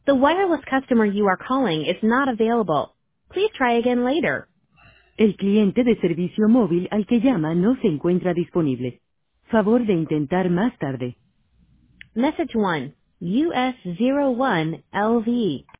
The wireless customer you are calling is not available. Please try again later. El cliente de servicio móvil al que llama no se encuentra disponible. Favor de intentar más tarde. Message 1. US01 LV.